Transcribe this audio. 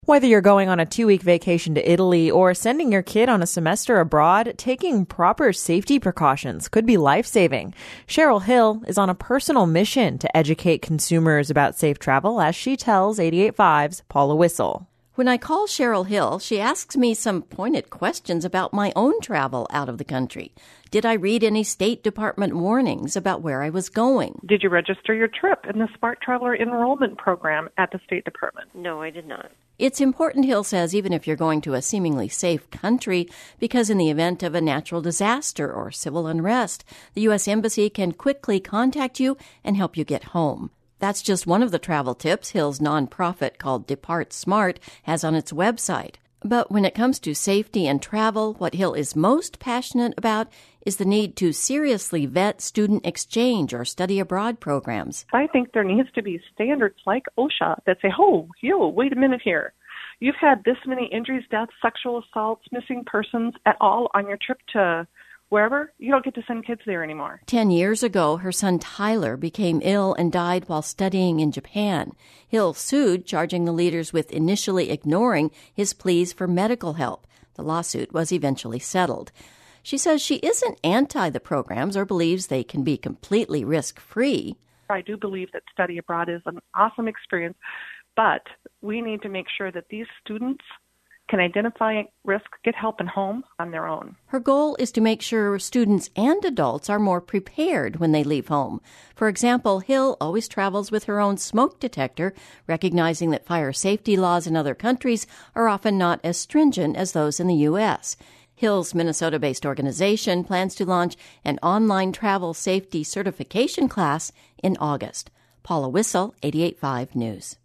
Whether you're going on a 2-week vacation to Italy or sending your kid on a semester abroad, taking proper safety precautions could be life-saving. Cheryl Hill is on a personal mission to educate consumers about safe travel, as she tells 88.5's Paula Whistle. When I call Cheryl Hill, she asks me some pointed questions about my own travel out of the country. Did I read any State Department warnings about where I was going? Did you register your trip in the Smart Traveler Enrollment Program at the State Department? No, I did not. It's important, Hill says, even if you're going to a seemingly safe country, because in the event of a natural disaster or civil unrest, the U.S. Embassy can quickly contact you and help you get home. That's just one of the travel tips Hill's nonprofit called Depart Smart has on its website. But when it comes to safety and travel, what Hill is most passionate about is the need to seriously vet student exchange or study abroad programs. I think there needs to be standards like OSHA that say, wait a minute here. You've had this many injuries, deaths, sexual assaults, missing persons at all on your trip to wherever. You don't get to send kids there anymore. 10 years ago, her son Tyler became ill and died while studying in Japan. Hill sued, charging the leaders with initially ignoring his pleas for medical help. The lawsuit was eventually settled. She says she isn't anti the programs or believes they can be completely risk-free. I do believe that study abroad is an awesome experience, but we need to make sure that these students can identify risk, get help at home on their own. Her goal is to make sure students and adults are more prepared when they leave home. For example, Hill always travels with her own smoke detector, recognizing that fire safety laws in other countries are often not as stringent as those in the U.S. Hill's Minnesota-based organization plans to launch an online travel safety certification class in August. Paula Whistle, 88.5 News.